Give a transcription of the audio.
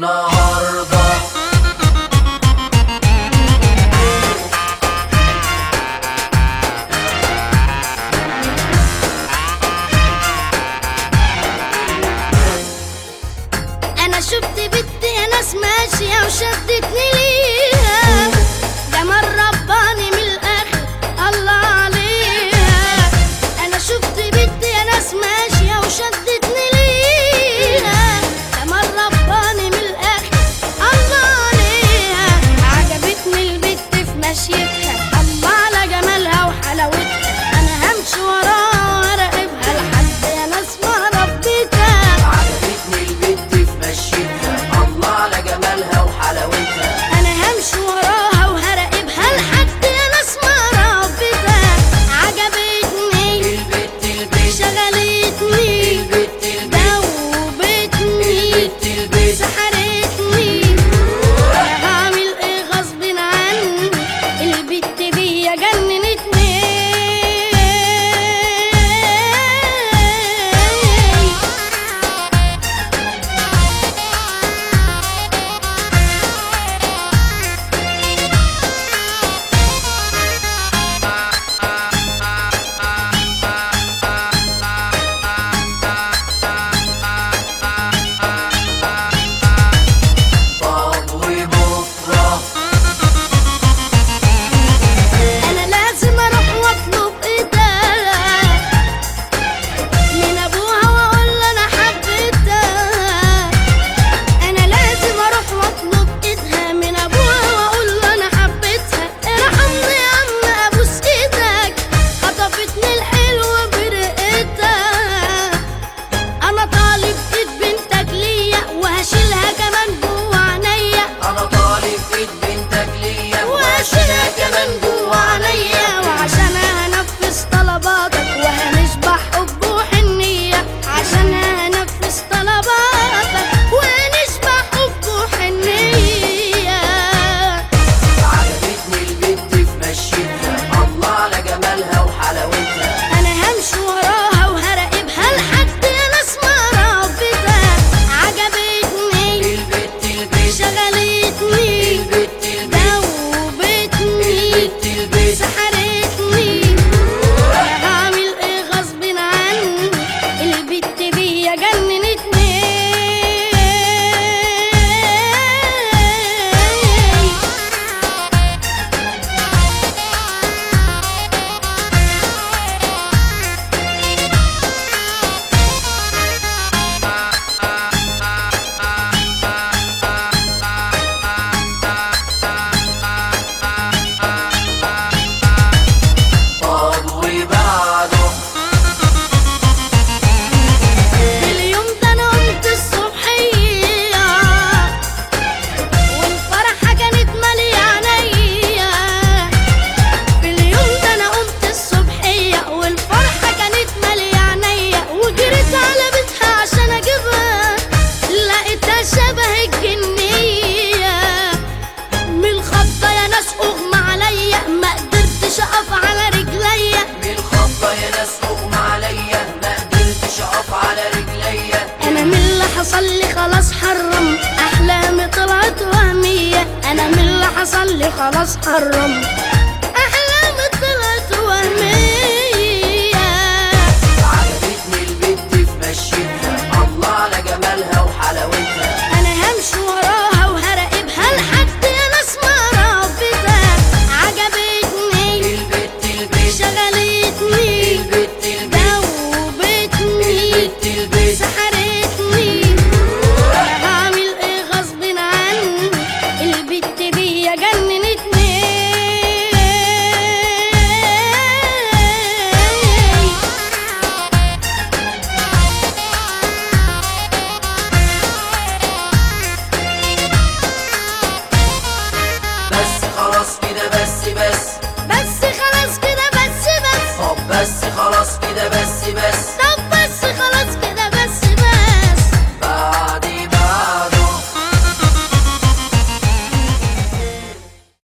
النهارده. انا شفت بنت يا ناس ماشيه وشدتني ليها، جمال رباني من الاخر الله عليها. انا شفت بنت يا ناس ماشيه وشدتني ليها، جمال رباني من الاخر الله عليها. عجبتني البت في مشيتها، الله على جمالها وحلاوتها. انا همشي وراها وراقبها لحد يا ناس ما ربيتها. عجبتني البت في مشيتها، الله على جمالها وحلاوتها. انا همشي وراها وهراقبها لحد يا ناس ما ربيتها. عجبتني البت شغلتني البت دوبتني البت سحرتني. هعمل ايه غصب عني، البت بيا جننتني. طب وبكره انا لازم اروح واطلب ايدها من ابوها واقول له انا حبيتها. انا لازم اروح واطلب ايدها من ابوها واقول له انا حبيتها. ارحمني يا عم ابوس ايدك، خطفتني الحلوه برقتها. انا طالب ايد بنتك ليا وهشيلها كمان جوا عينيا. انا طالب ايد بنتك ليا وهشيلها كمان جوا عينيا، وعشان هنفذ طلباتك وهنشبع حب وحنية. عشان هنفذ طلباتك وهنشبع حب وحنية. عجبتني البت في مشيتها، الله على جمالها وحلاوتها. انا همشي وراها وهراقبها لحد يا ناس ما ربيتها. عجبتني البت شغلتني البت دوبتني البت سحرتني. هعمل ايه غصب عني، البت بيا جننتني. طب وبعده اليوم ده انا قمت الصبحية والفرحة كانت مالية عينيا. في اليوم ده انا قمت الصبحية والفرحة كانت مالية عينيا. وجريت على بيتها عشان اجيبها، لقيتها شبه الجنية. من الخضة يا ناس اغمى عليا، ما قدرتش اقف على رجليا. من الخضة يا ناس اغمى عليا، ما قدرتش اقف على رجليا. انا من اللي حصل لي خلاص حرم، احلامي طلعت وهمية. انا من اللي حصل لي خلاص حرم.